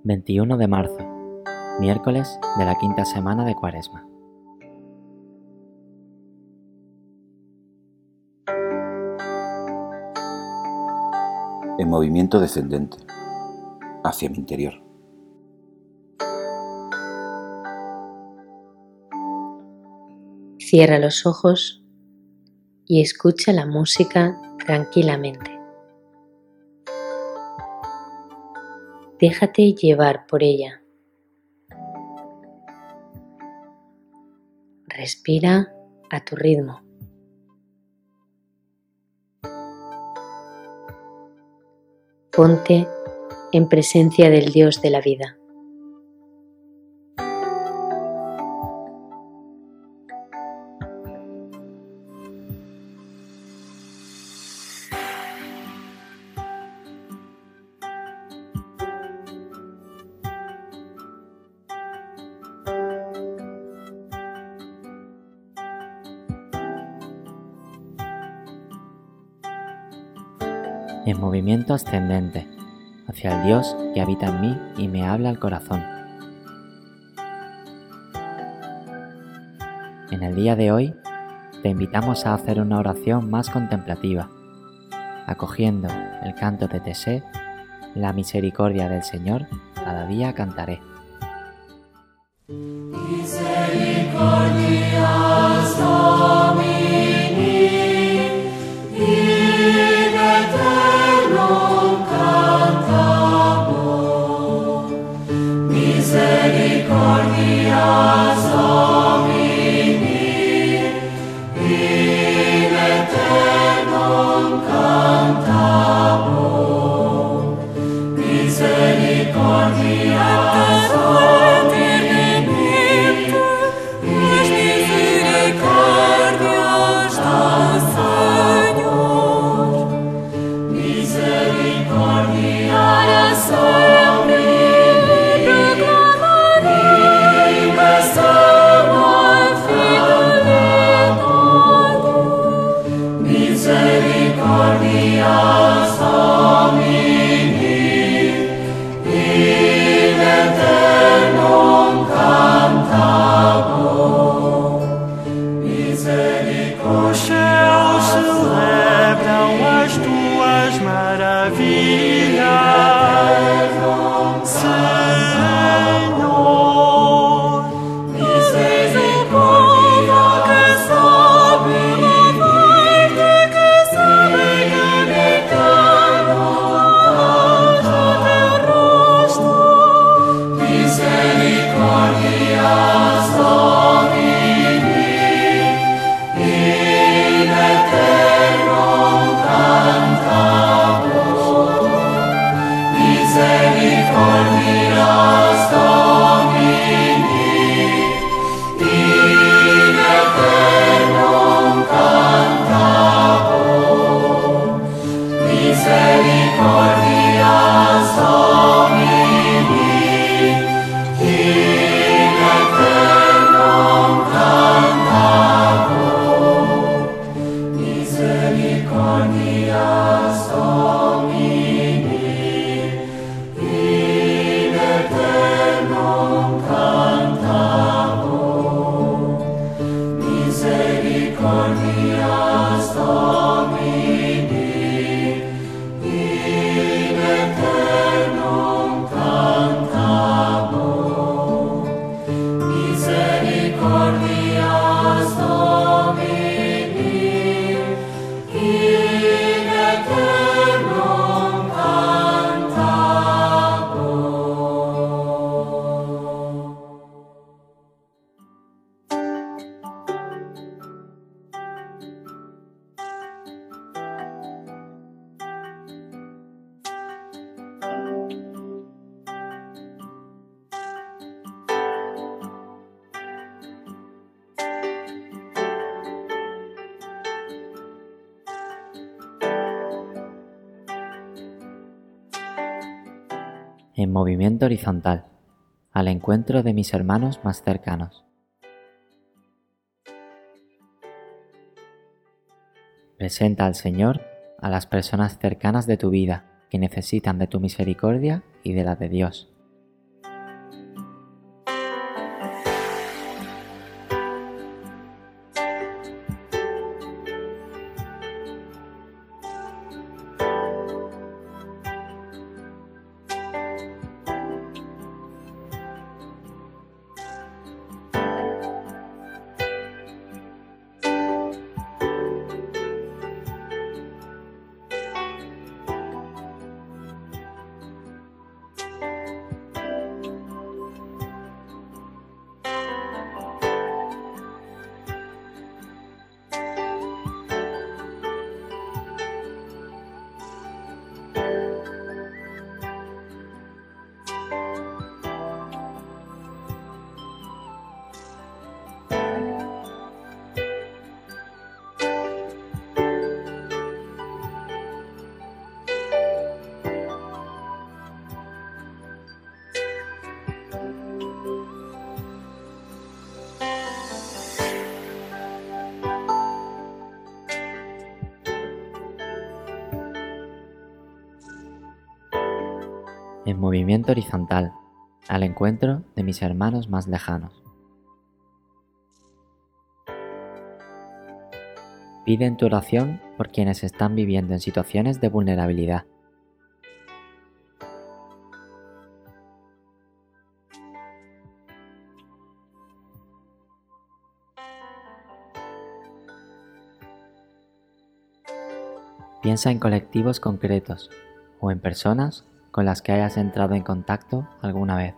21 de marzo, miércoles de la quinta semana de Cuaresma. En movimiento descendente, hacia mi interior. Cierra los ojos y escucha la música tranquilamente. Déjate llevar por ella. Respira a tu ritmo. Ponte en presencia del Dios de la vida. En movimiento ascendente, hacia el Dios que habita en mí y me habla al corazón. En el día de hoy, te invitamos a hacer una oración más contemplativa, acogiendo el canto de Tesé, la misericordia del Señor, cada día cantaré. Misericordias Domini, in aeternum cantabunt. Misericordias Domini, in aeternum cantabunt. Misericordias En movimiento horizontal, al encuentro de mis hermanos más cercanos. Presenta al Señor a las personas cercanas de tu vida que necesitan de tu misericordia y de la de Dios. en movimiento horizontal, al encuentro de mis hermanos más lejanos. Pide en tu oración por quienes están viviendo en situaciones de vulnerabilidad. Piensa en colectivos concretos o en personas con las que hayas entrado en contacto alguna vez.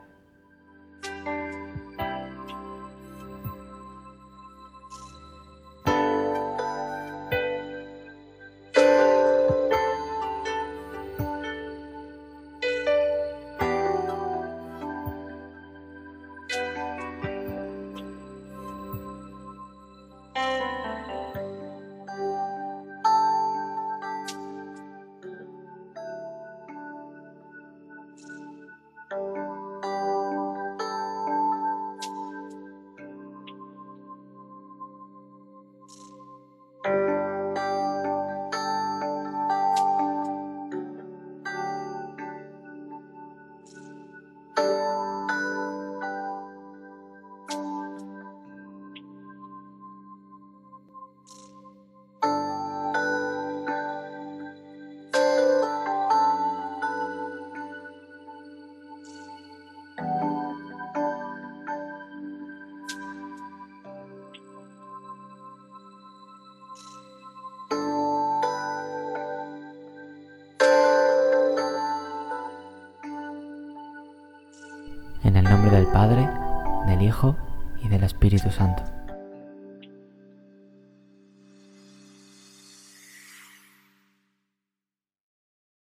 En el nombre del Padre, del Hijo y del Espíritu Santo.